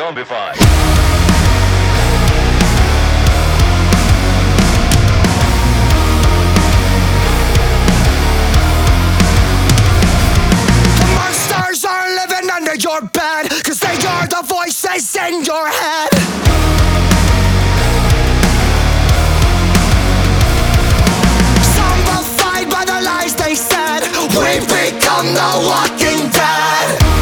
Zombified. Monsters are living under your bed, 'cause they are the voices in your head. Zombified by the lies they said, we become the walking dead.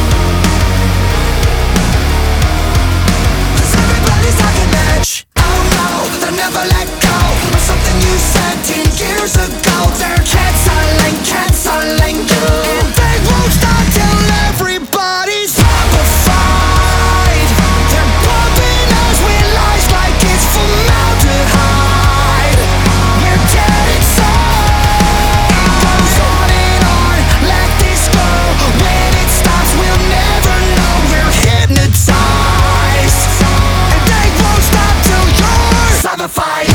'Cause everybody's talking edge. Oh no, they'll never let go of something you said 10 years ago. They're canceling you, and they won't stop till everybody's zombified. They're pumping us with lies like it's formaldehyde. We're dead inside. It goes on and on, let this go. When it stops, we'll never know. We're hypnotized, and they won't stop till you're zombified.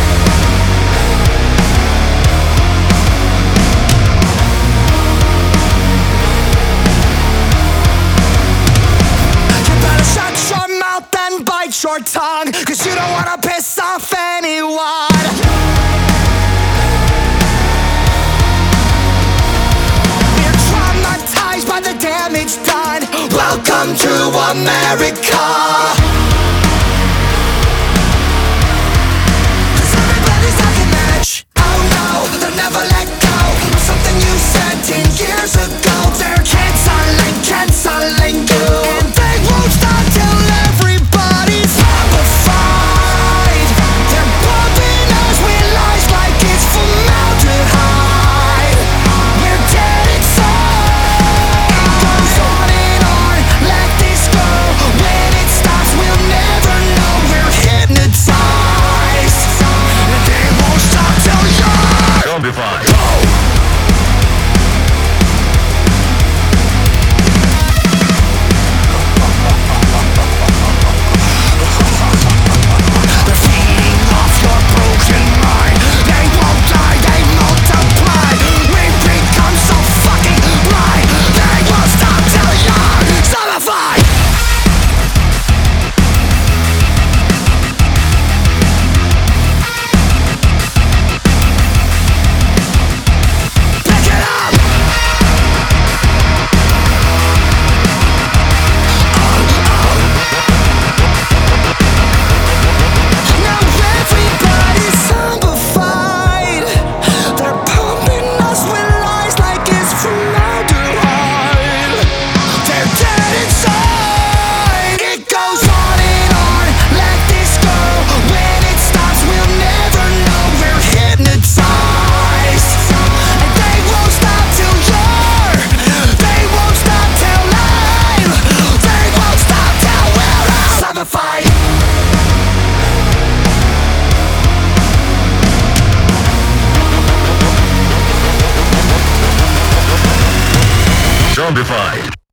Bite your tongue, 'cause you don't wanna piss off anyone. We're traumatized by the damage done. Welcome to America. 'Cause everybody's talking edge. Oh no, they'll never let go of something you said 10 years ago. They're canceling you, and they won't stop till everybody's zombified. They're pumping us with lies like it's formaldehyde. We're dead inside. It goes on and on, let this go. When it stops, we'll never know. We're hypnotized, and they won't stop till you're Zombified. Zombified.